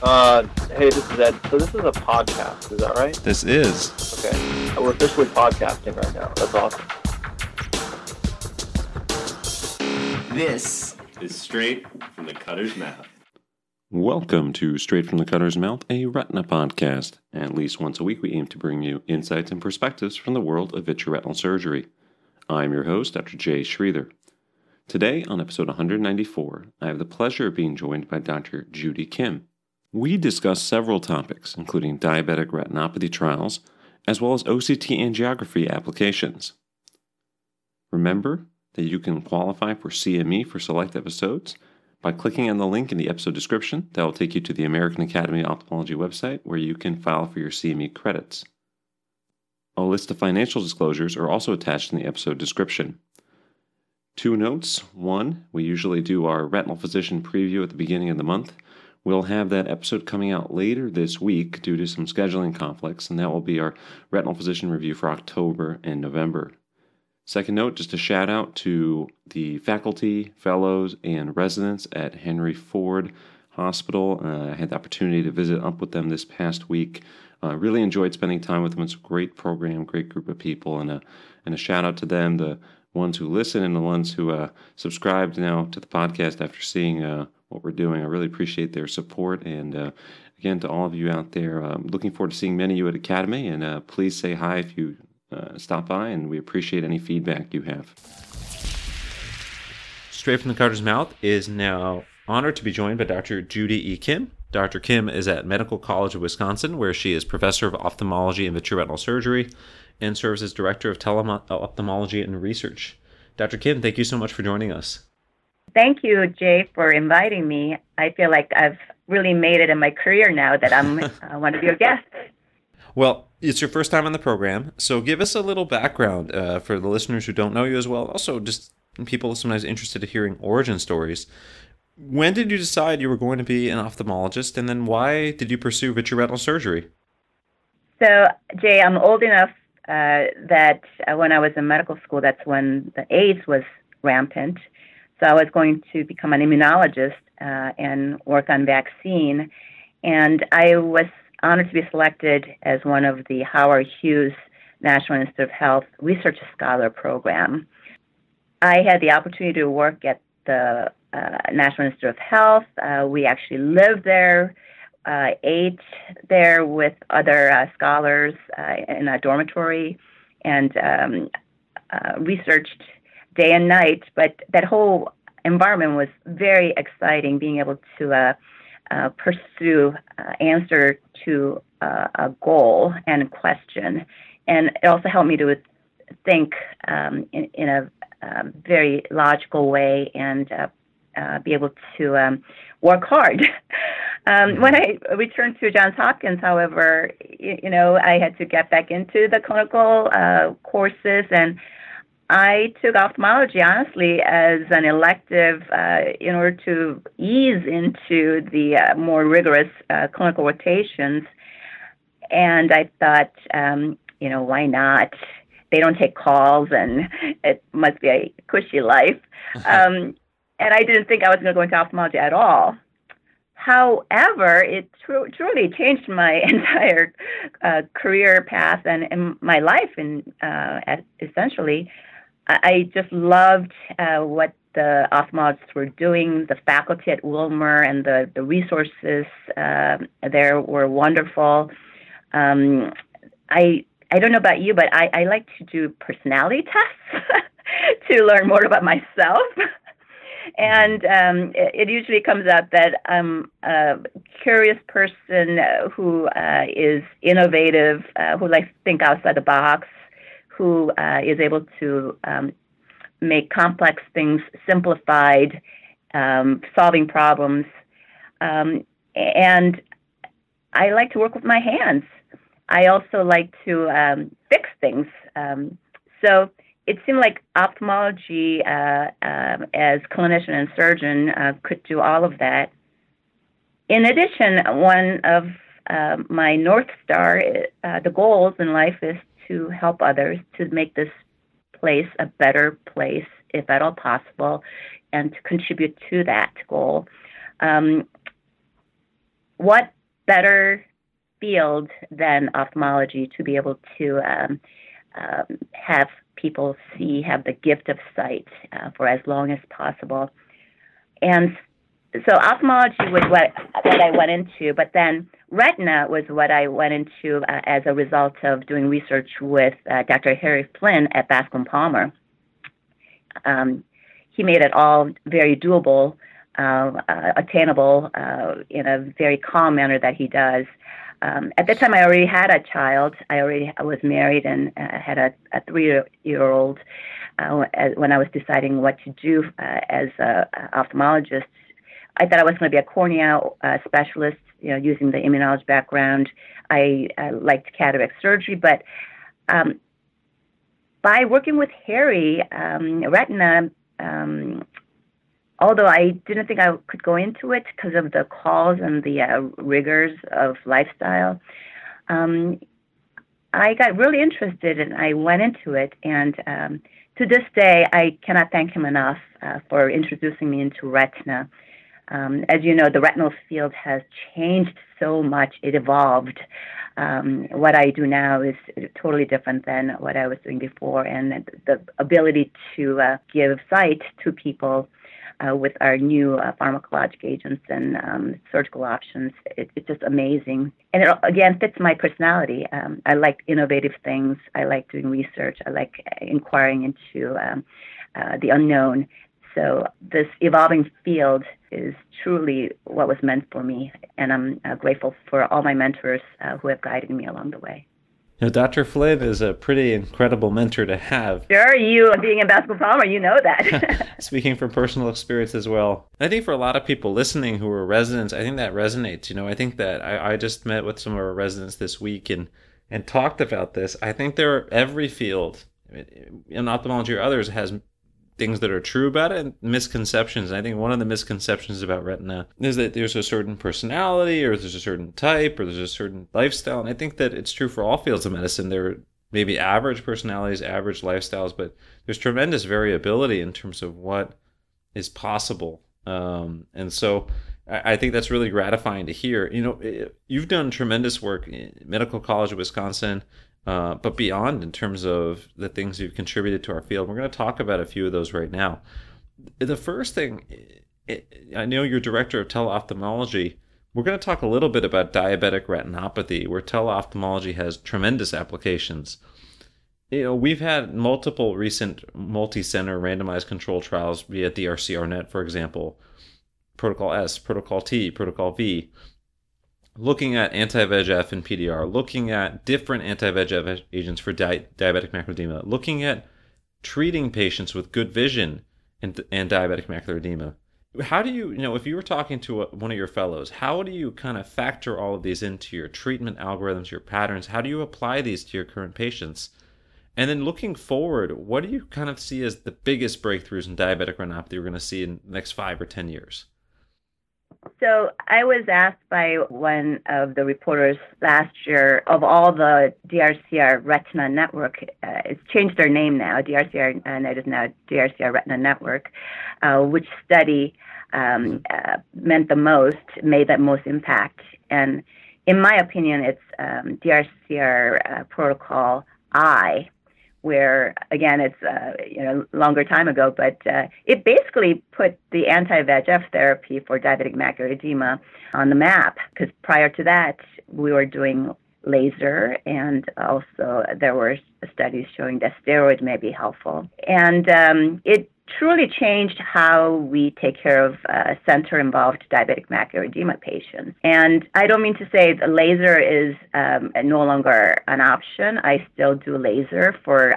Hey, this is Ed. So this is a podcast, is that right? This is. Okay. We're officially podcasting right now. That's awesome. This is Straight from the Cutter's Mouth. Welcome to Straight from the Cutter's Mouth, a retina podcast. At least once a week, we aim to bring you insights and perspectives from the world of vitreoretinal surgery. I'm your host, Dr. Jay Sridhar. Today, on episode 194, I have the pleasure of being joined by Dr. Judy Kim. We discuss several topics, including diabetic retinopathy trials, as well as OCT angiography applications. Remember that you can qualify for CME for select episodes by clicking on the link in the episode description that will take you to the American Academy of Ophthalmology website where you can file for your CME credits. A list of financial disclosures are also attached in the episode description. Two notes. One, we usually do our retinal physician preview at the beginning of the month. We'll have that episode coming out later this week due to some scheduling conflicts, and that will be our retinal physician review for October and November. Second note, just a shout out to the faculty, fellows, and residents at Henry Ford Hospital. I had the opportunity to visit up with them this past week. Really enjoyed spending time with them. It's a great program, great group of people, and a shout out to them, the ones who listen and the ones who subscribed now to the podcast after seeing what we're doing. I really appreciate their support, and again, to all of you out there, looking forward to seeing many of you at Academy, and please say hi if you stop by, and we appreciate any feedback you have. Straight from the Cutter's Mouth is now honored to be joined by Dr. Judy E. Kim. Dr. Kim is at Medical College of Wisconsin, where she is professor of ophthalmology and vitreoretinal surgery and serves as director of ophthalmology and research. Dr. Kim, thank you so much for joining us. Thank you, Jay, for inviting me. I feel like I've really made it in my career now that I'm one of your guests. Well, it's your first time on the program, so give us a little background for the listeners who don't know you as well. Also, just people sometimes interested in hearing origin stories. When did you decide you were going to be an ophthalmologist, and then why did you pursue vitreoretinal surgery? So, Jay, I'm old enough that when I was in medical school, that's when the AIDS was rampant. So I was going to become an immunologist and work on vaccine. And I was honored to be selected as one of the Howard Hughes National Institute of Health Research Scholar Program. I had the opportunity to work at the National Institute of Health. We actually lived there, ate there with other scholars in a dormitory, and researched day and night. But that whole environment was very exciting, being able to pursue answer to a goal and a question. And it also helped me to think in a very logical way and be able to work hard. When I returned to Johns Hopkins, however, I had to get back into the clinical courses, and I took ophthalmology, honestly, as an elective in order to ease into the more rigorous clinical rotations. And I thought, why not? They don't take calls, and it must be a cushy life. And I didn't think I was going to go into ophthalmology at all. However, it truly changed my entire career path and my life, essentially. I just loved what the ophthalmologists were doing. The faculty at Wilmer and the resources there were wonderful. I don't know about you, but I like to do personality tests to learn more about myself. And it usually comes out that I'm a curious person who is innovative, who likes to think outside the box, who is able to make complex things simplified, solving problems. And I like to work with my hands. I also like to fix things. So it seemed like ophthalmology, as clinician and surgeon, could do all of that. In addition, one of my North Star, the goals in life is to help others to make this place a better place, if at all possible, and to contribute to that goal. what better field than ophthalmology to be able to have people have the gift of sight for as long as possible. And so ophthalmology was what I went into, but then retina was what I went into as a result of doing research with Dr. Harry Flynn at Bascom Palmer. He made it all very doable, attainable in a very calm manner that he does. At that time, I already had a child. I was married and had a 3-year-old when I was deciding what to do as an ophthalmologist. I thought I was going to be a cornea specialist, using the immunology background. I liked cataract surgery, but by working with Harry, retina, although I didn't think I could go into it because of the calls and the rigors of lifestyle, I got really interested and I went into it. And to this day, I cannot thank him enough for introducing me into retina. As you know, the retinal field has changed so much. It evolved. What I do now is totally different than what I was doing before. And the ability to give sight to people with our new pharmacologic agents and surgical options, it's just amazing. And it, again, fits my personality. I like innovative things. I like doing research. I like inquiring into the unknown. So this evolving field is truly what was meant for me, and I'm grateful for all my mentors who have guided me along the way. Dr. Flynn is a pretty incredible mentor to have. Sure, you being in Bascom Palmer, you know that. Speaking from personal experience as well. I think for a lot of people listening who are residents, I think that resonates. I think that I just met with some of our residents this week and talked about this. I think every field, in ophthalmology or others, has things that are true about it and misconceptions. And I think one of the misconceptions about retina is that there's a certain personality or there's a certain type or there's a certain lifestyle. And I think that it's true for all fields of medicine. There are maybe average personalities, average lifestyles, but there's tremendous variability in terms of what is possible. And so I think that's really gratifying to hear. You've done tremendous work in Medical College of Wisconsin, but beyond in terms of the things you've contributed to our field. We're going to talk about a few of those right now. The first thing, I know you're director of teleophthalmology. We're going to talk a little bit about diabetic retinopathy, where teleophthalmology has tremendous applications. We've had multiple recent multi-center randomized controlled trials via DRCR-Net, for example, Protocol S, Protocol T, Protocol V, looking at anti-VEGF and PDR, looking at different anti-VEGF agents for diabetic macular edema, looking at treating patients with good vision and diabetic macular edema. How do you, if you were talking to one of your fellows, how do you kind of factor all of these into your treatment algorithms, your patterns? How do you apply these to your current patients? And then looking forward, what do you kind of see as the biggest breakthroughs in diabetic retinopathy we're going to see in the next 5 or 10 years? So I was asked by one of the reporters last year of all the DRCR Retina Network. It's changed their name now. DRCR Net is now DRCR Retina Network. Which study meant the most, made that most impact? And in my opinion, it's DRCR Protocol I, where, again, it's a longer time ago, but it basically put the anti-VEGF therapy for diabetic macular edema on the map, because prior to that, we were doing laser, and also there were studies showing that steroids may be helpful. And it truly changed how we take care of center-involved diabetic macular edema patients. And I don't mean to say the laser is no longer an option. I still do laser for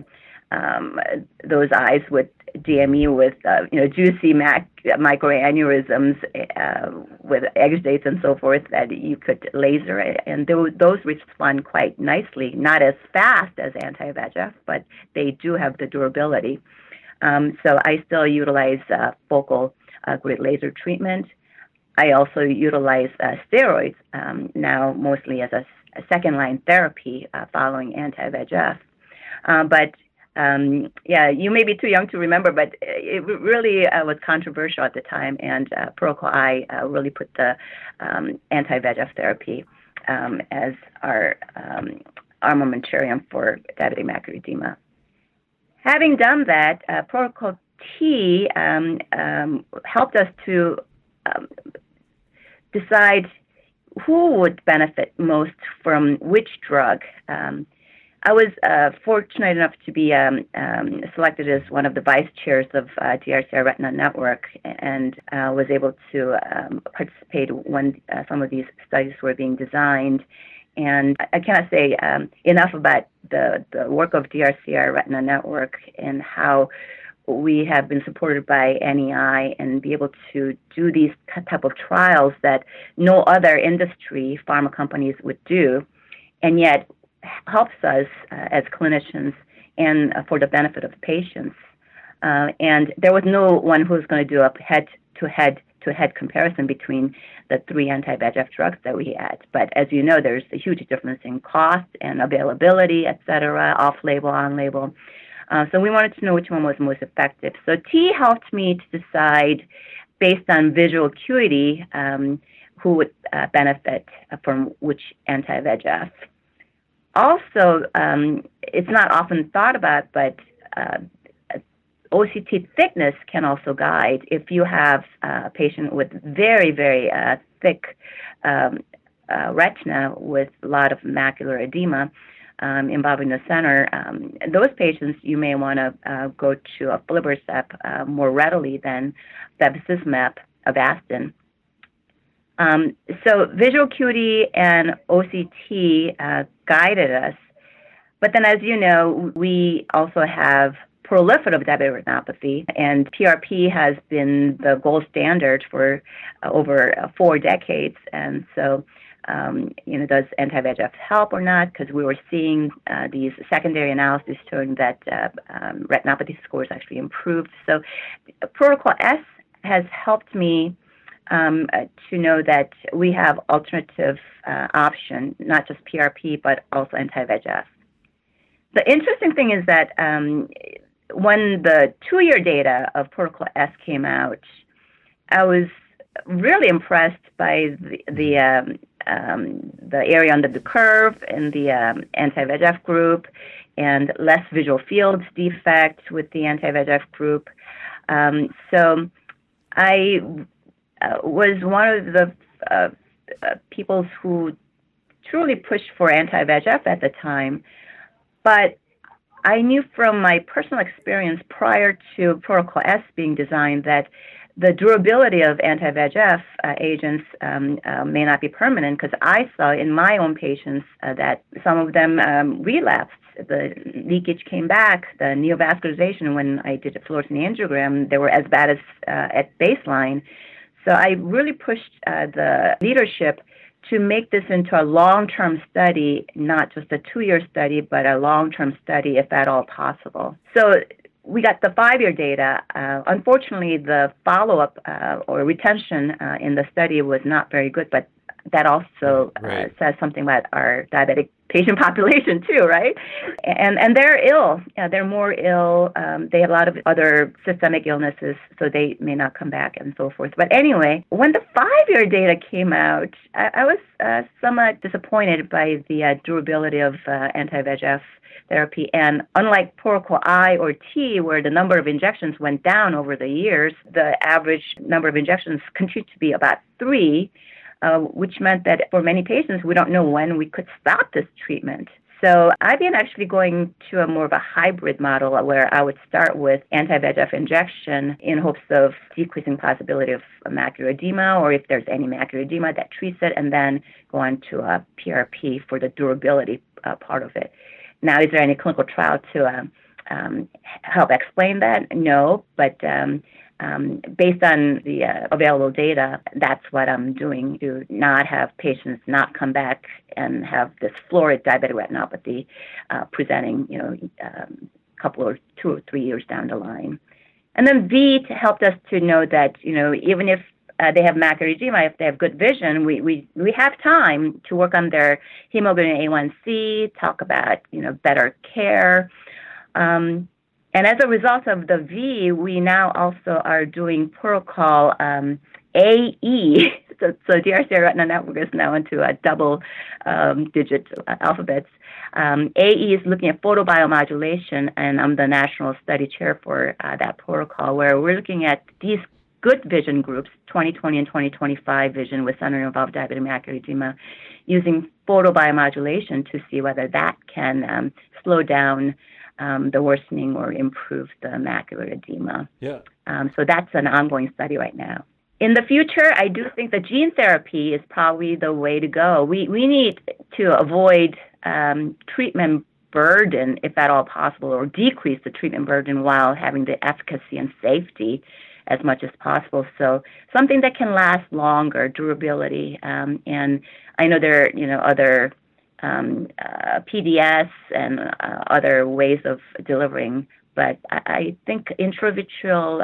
those eyes with DME with juicy microaneurysms with exudates and so forth that you could laser, and those respond quite nicely, not as fast as anti-VEGF, but they do have the durability. So I still utilize focal grid laser treatment. I also utilize steroids now mostly as a second-line therapy following anti-VEGF. But You may be too young to remember, but it really was controversial at the time, and Protocol I really put the anti-VEGF therapy as our armamentarium for diabetic macular edema. Having done that, Protocol T helped us to decide who would benefit most from which drug. I was fortunate enough to be selected as one of the vice chairs of DRCR Retina Network, and was able to participate when some of these studies were being designed. And I cannot say enough about the work of DRCR Retina Network and how we have been supported by NEI and be able to do these type of trials that no other industry pharma companies would do, and yet helps us as clinicians and for the benefit of patients. And there was no one who was going to do a head-to-head comparison between the 3 anti-VEGF drugs that we had. But as you know, there's a huge difference in cost and availability, et cetera, off-label, on-label. So we wanted to know which one was most effective. So T helped me to decide, based on visual acuity, who would benefit from which anti-VEGF. Also, it's not often thought about, but OCT thickness can also guide. If you have a patient with very, very thick retina with a lot of macular edema involving the center, those patients you may want to go to aflibercept more readily than bevacizumab Avastin. So visual acuity and OCT guided us. But then, as you know, we also have proliferative diabetic retinopathy, and PRP has been the gold standard for over 4 decades. And so, does anti-VEGF help or not? Because we were seeing these secondary analyses showing that retinopathy scores actually improved. So Protocol S has helped me to know that we have alternative option, not just PRP, but also anti-VEGF. The interesting thing is that when the 2-year data of Protocol S came out, I was really impressed by the area under the curve in the anti-VEGF group, and less visual field defect with the anti-VEGF group. So I was one of the people who truly pushed for anti-VEGF at the time, but I knew from my personal experience prior to Protocol S being designed that the durability of anti-VEGF agents may not be permanent, because I saw in my own patients that some of them relapsed. The leakage came back, the neovascularization, when I did a fluorescein angiogram, they were as bad as at baseline. So I really pushed the leadership to make this into a long-term study, not just a 2-year study, but a long-term study, if at all possible. So we got the 5-year data. Unfortunately, the follow-up or retention in the study was not very good, but that also says something about our diabetic patient population too, right? And they're ill. They're more ill. They have a lot of other systemic illnesses, so they may not come back and so forth. But anyway, when the 5-year data came out, I was somewhat disappointed by the durability of anti-VEGF therapy. And unlike Protocol I or T, where the number of injections went down over the years, the average number of injections continued to be about 3, which meant that for many patients, we don't know when we could stop this treatment. So I've been actually going to a more of a hybrid model where I would start with anti-VEGF injection in hopes of decreasing possibility of macular edema, or if there's any macular edema, that treats it, and then go on to a PRP for the durability part of it. Now, is there any clinical trial to help explain that? No, but based on the available data, that's what I'm doing, to not have patients not come back and have this florid diabetic retinopathy presenting, a couple or 2 or 3 years down the line. And then V helped us to know that, even if they have macular edema, if they have good vision, we have time to work on their hemoglobin A1C, talk about, better care. And as a result of the V, we now also are doing protocol AE. So DRCI Retina Network is now into a double-digit alphabets. AE is looking at photobiomodulation, and I'm the national study chair for that protocol, where we're looking at these good vision groups, 20/20 and 20/25 vision with center-involved diabetic macular edema, using photobiomodulation to see whether that can slow down the worsening or improve the macular edema. Yeah. So that's an ongoing study right now. In the future, I do think the gene therapy is probably the way to go. We need to avoid treatment burden, if at all possible, or decrease the treatment burden while having the efficacy and safety as much as possible. So something that can last longer, durability. And I know there are, other PDS and other ways of delivering, but I think intravitreal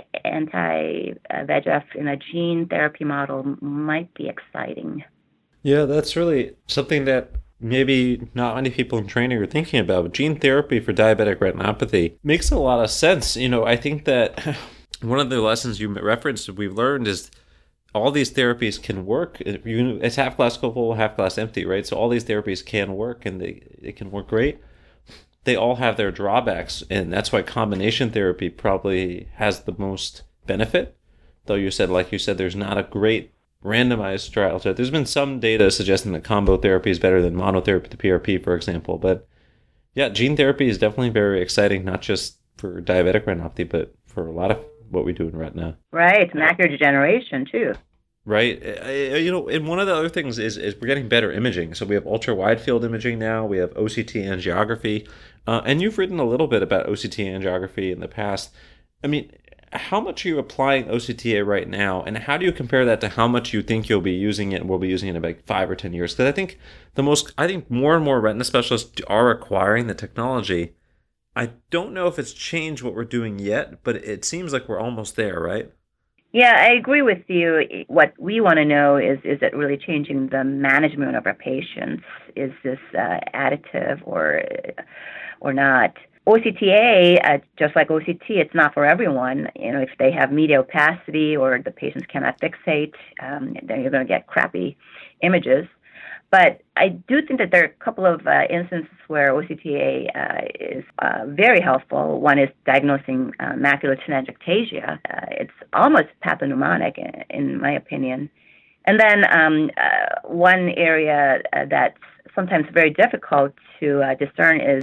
anti-VEGF in a gene therapy model might be exciting. Yeah, that's really something that maybe not many people in training are thinking about. But gene therapy for diabetic retinopathy makes a lot of sense. I think that one of the lessons you referenced we've learned is all these therapies can work. It's half glass full, half glass empty, right? So all these therapies can work, and they can work great. They all have their drawbacks, and that's why combination therapy probably has the most benefit. Though like you said, there's not a great randomized trial. So there's been some data suggesting that combo therapy is better than monotherapy to PRP, for example. But yeah, gene therapy is definitely very exciting, not just for diabetic retinopathy, but for a lot of what we do in retina. Right, macular degeneration too. Right. And one of the other things is we're getting better imaging. So we have ultra wide field imaging now. We have OCT angiography. And you've written a little bit about OCT angiography in the past. I mean, how much are you applying OCTA right now? And how do you compare that to how much you think you'll be using it and will be using it in like 5 or 10 years? Because I think more and more retina specialists are acquiring the technology. I don't know if it's changed what we're doing yet, but it seems like we're almost there, right? Yeah, I agree with you. What we want to know is it really changing the management of our patients? Is this additive or not? OCTA, just like OCT, it's not for everyone. If they have media opacity or the patients cannot fixate, then you're going to get crappy images. But I do think that there are a couple of instances where OCTA is very helpful. One is diagnosing macular telangiectasia. It's almost pathognomonic, in my opinion. And then one area that's sometimes very difficult to discern is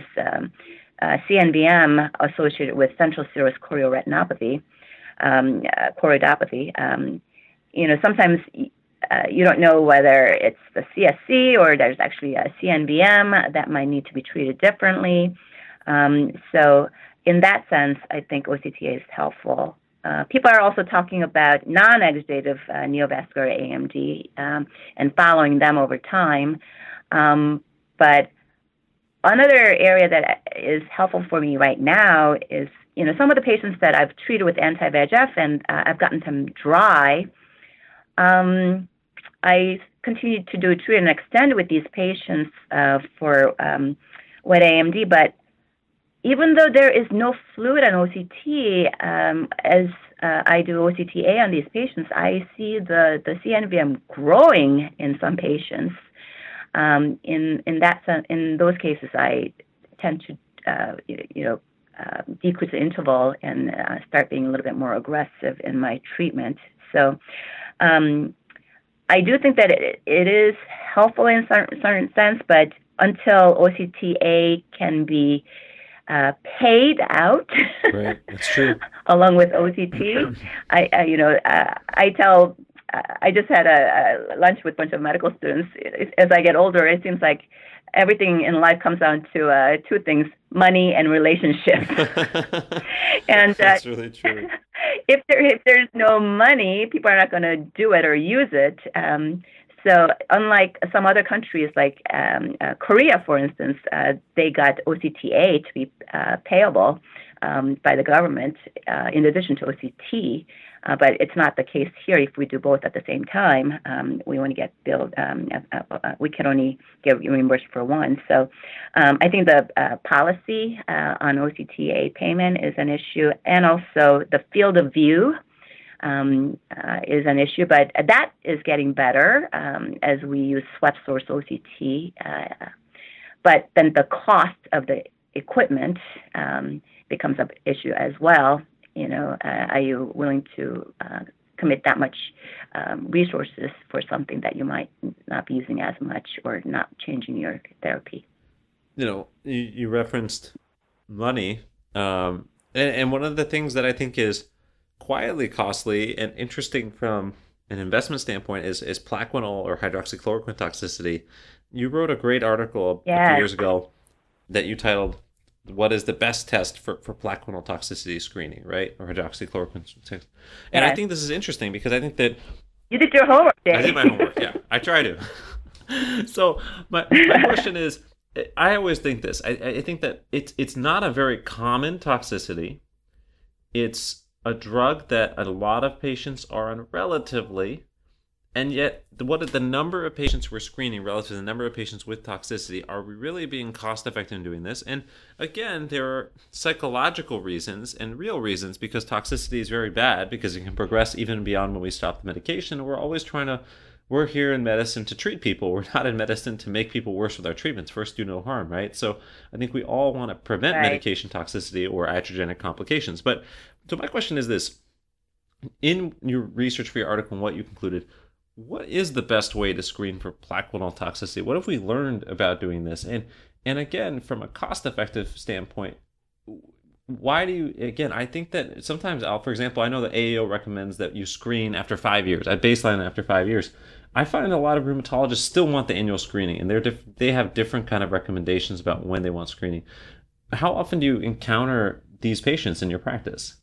CNVM associated with central serous chorioretinopathy, choroidopathy. Sometimes you don't know whether it's the CSC or there's actually a CNVM that might need to be treated differently. So in that sense, I think OCTA is helpful. People are also talking about non-exudative neovascular AMD and following them over time. But another area that is helpful for me right now is, some of the patients that I've treated with anti-VEGF and I've gotten them dry. I continue to do treat and extend with these patients for wet AMD, but even though there is no fluid on OCT, as I do OCTA on these patients, I see the CNVM growing in some patients. In those cases, I tend to decrease the interval and start being a little bit more aggressive in my treatment. So I do think that it is helpful in certain sense, but until OCTA can be paid out, right, that's true. along with OCT, I tell. I just had a lunch with a bunch of medical students. As I get older, it seems like everything in life comes down to two things: money and relationships. And that's really true. If there's no money, people are not going to do it or use it. So unlike some other countries, like Korea, for instance, they got OCTA to be payable by the government in addition to OCT. But it's not the case here. If we do both at the same time, we only get billed. We can only get reimbursed for one. So I think the policy on OCTA payment is an issue, and also the field of view is an issue. But that is getting better as we use swept source OCT. But then the cost of the equipment becomes an issue as well. Are you willing to commit that much resources for something that you might not be using as much or not changing your therapy? You referenced money, and one of the things that I think is quietly costly and interesting from an investment standpoint is Plaquenil or hydroxychloroquine toxicity. You wrote a great article a few years ago that you titled "What is the best test for Plaquenil toxicity screening?" Right, or hydroxychloroquine. And I think this is interesting because I think that you did your homework, Dave. I did my homework. Yeah, I try to. So my question is, I always think this. I think that it's not a very common toxicity. It's a drug that a lot of patients are on relatively, and yet what the number of patients we're screening relative to the number of patients with toxicity, are we really being cost effective in doing this? And again, there are psychological reasons and real reasons, because toxicity is very bad because it can progress even beyond when we stop the medication. We're here in medicine to treat people. We're not in medicine to make people worse with our treatments. First, do no harm, right? So I think we all want to prevent medication toxicity or iatrogenic complications. So my question is this: in your research for your article and what you concluded, what is the best way to screen for Plaquenil toxicity? What have we learned about doing this? And again, from a cost-effective standpoint, why do you, again, I think that sometimes, for example, I know that AAO recommends that you screen after 5 years, at baseline after 5 years. I find a lot of rheumatologists still want the annual screening, and they have different kind of recommendations about when they want screening. How often do you encounter these patients in your practice?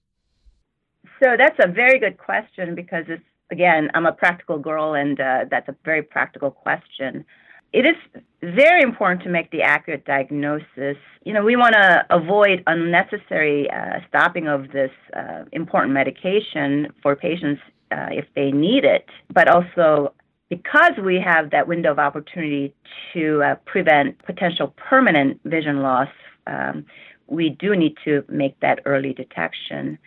So that's a very good question, because again, I'm a practical girl, and that's a very practical question. It is very important to make the accurate diagnosis. We want to avoid unnecessary stopping of this important medication for patients if they need it, but also because we have that window of opportunity to prevent potential permanent vision loss, we do need to make that early detection.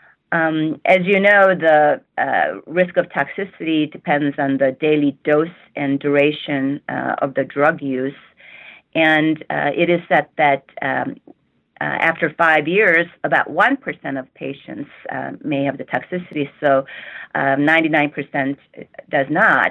As you know, the risk of toxicity depends on the daily dose and duration of the drug use. And it is said that after 5 years, about 1% of patients may have the toxicity, so 99% does not.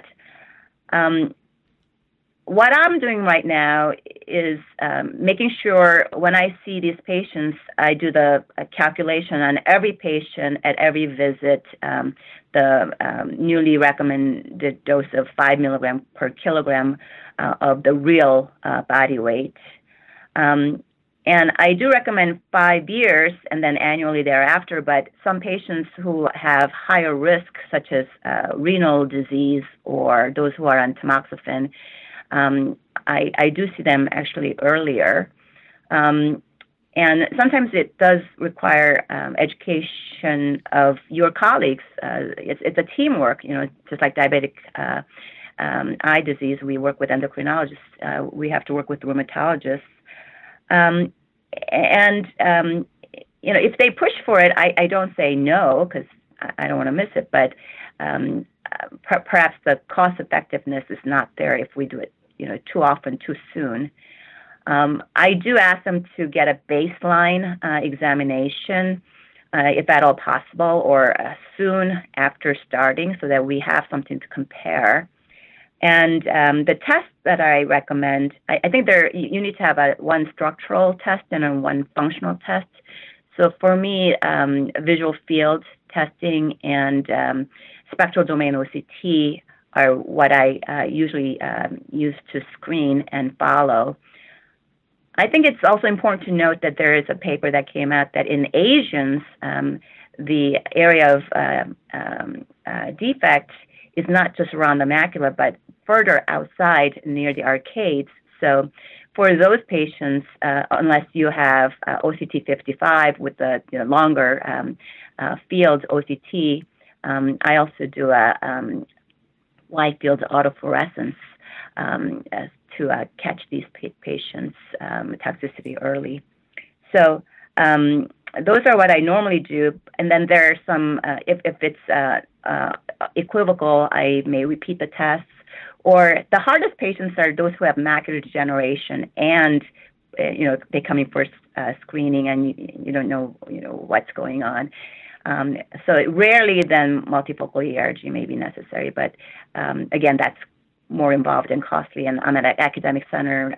What I'm doing right now is making sure when I see these patients, I do the calculation on every patient at every visit, the newly recommended dose of 5 milligrams per kilogram of the real body weight. And I do recommend 5 years and then annually thereafter, but some patients who have higher risk, such as renal disease or those who are on tamoxifen, I do see them actually earlier. And sometimes it does require education of your colleagues. It's a teamwork, just like diabetic eye disease. We work with endocrinologists. We have to work with rheumatologists. If they push for it, I don't say no, because I don't want to miss it, but perhaps the cost effectiveness is not there if we do it too often, too soon. I do ask them to get a baseline examination, if at all possible, or soon after starting, so that we have something to compare. And the tests that I recommend, I think you need to have one structural test and one functional test. So for me, visual field testing and spectral domain OCT are what I usually use to screen and follow. I think it's also important to note that there is a paper that came out that in Asians, the area of defect is not just around the macula, but further outside near the arcades. So for those patients, unless you have OCT 55 with the longer field OCT, I also do a wide field autofluorescence to catch these patients' toxicity early. So those are what I normally do. And then there are some, if it's equivocal, I may repeat the tests. Or the hardest patients are those who have macular degeneration and they come in for screening and you don't know what's going on. So rarely then multifocal ERG may be necessary, but again, that's more involved and costly. And I'm at an academic center,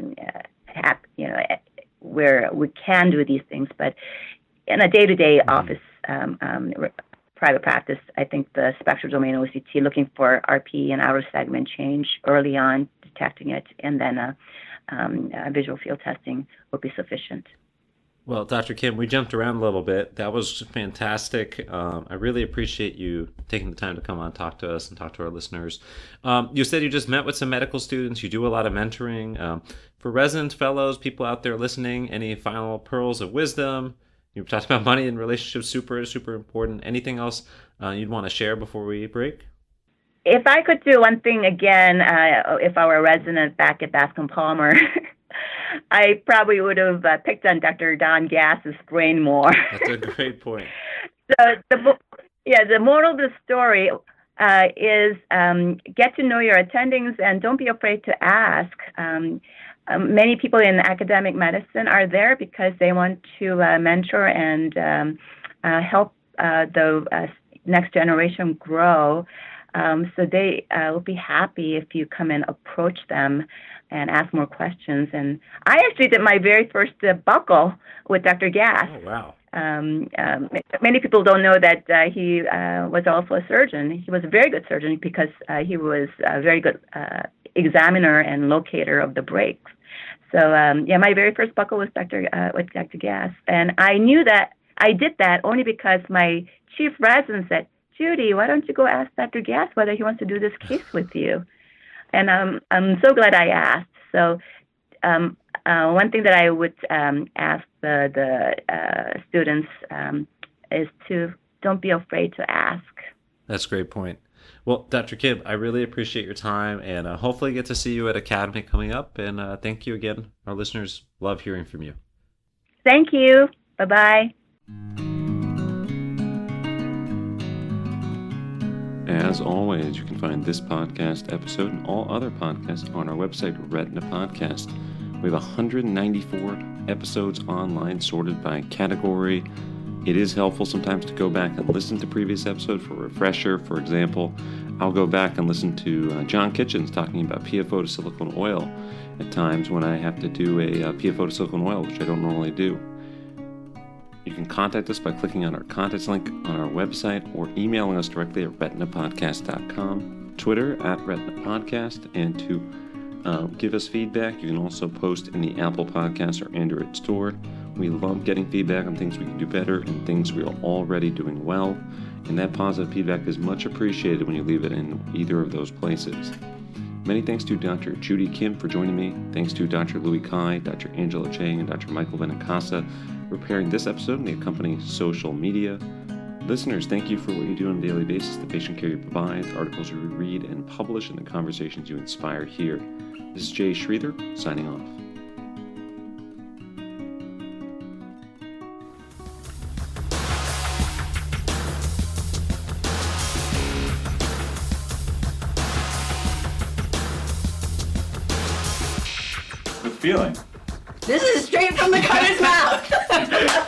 where we can do these things, but in a day-to-day office private practice, I think the spectral domain OCT, looking for RP and outer segment change early on, detecting it, and then visual field testing would be sufficient. Well, Dr. Kim, we jumped around a little bit. That was fantastic. I really appreciate you taking the time to come on, talk to us, and talk to our listeners. You said you just met with some medical students. You do a lot of mentoring. For residents, fellows, people out there listening, any final pearls of wisdom? You talked about money and relationships, super, super important. Anything else you'd want to share before we break? If I could do one thing again, if I were a resident back at Bascom Palmer, I probably would have picked on Dr. Don Gass's brain more. That's a great point. So the moral of the story is get to know your attendings and don't be afraid to ask. Many people in academic medicine are there because they want to mentor and help the next generation grow. So they will be happy if you come and approach them and ask more questions. And I actually did my very first buccal with Dr. Gass. Oh, wow. Many people don't know that he was also a surgeon. He was a very good surgeon because he was a very good examiner and locator of the breaks. So my very first buccal was with Dr. Gass, and I knew that I did that only because my chief resident said, "Judy, why don't you go ask Dr. Gass whether he wants to do this case with you?" And I'm so glad I asked. So one thing that I would ask the students is to don't be afraid to ask. That's a great point. Well, Dr. Kim, I really appreciate your time, and hopefully get to see you at Academy coming up. And thank you again. Our listeners love hearing from you. Thank you. Bye-bye. As always, you can find this podcast episode and all other podcasts on our website, Retina Podcast. We have 194 episodes online sorted by category. It is helpful sometimes to go back and listen to previous episodes for a refresher. For example, I'll go back and listen to John Kitchens talking about PFO to silicone oil at times when I have to do a PFO to silicone oil, which I don't normally do. You can contact us by clicking on our contacts link on our website or emailing us directly at retinapodcast.com, Twitter at retinapodcast, and to give us feedback, you can also post in the Apple Podcasts or Android store. We love getting feedback on things we can do better and things we are already doing well, and that positive feedback is much appreciated when you leave it in either of those places. Many thanks to Dr. Judy Kim for joining me. Thanks to Dr. Louis Kai, Dr. Angela Chang, and Dr. Michael Benincasa for preparing this episode and the accompanying social media. Listeners, thank you for what you do on a daily basis, the patient care you provide, the articles you read and publish, and the conversations you inspire here. This is Jay Sridhar, signing off. Good feeling. This is straight from the cutter's mouth.